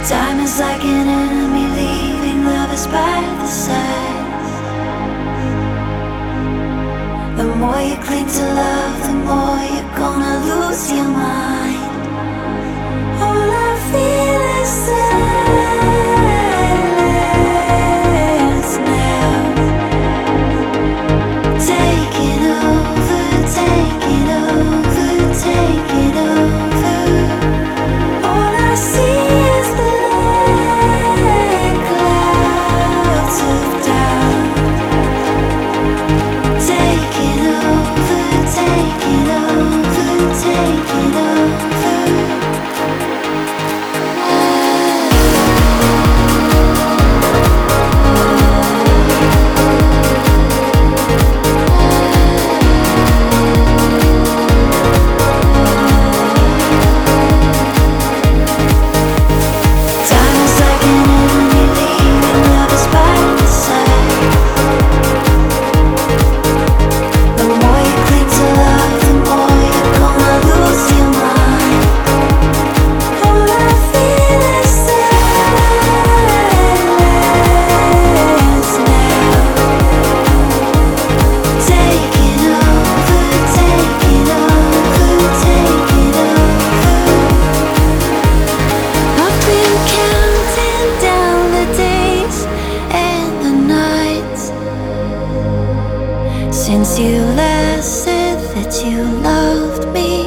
Time is like an enemy leaving lovers by the side. The more you cling to love, the more you're gonna lose your mind. All I feel is silence now, taking over, taking over, taking over. All I see is black clouds of doubt, taking over, taking over, taking over. Since you last said that you loved me,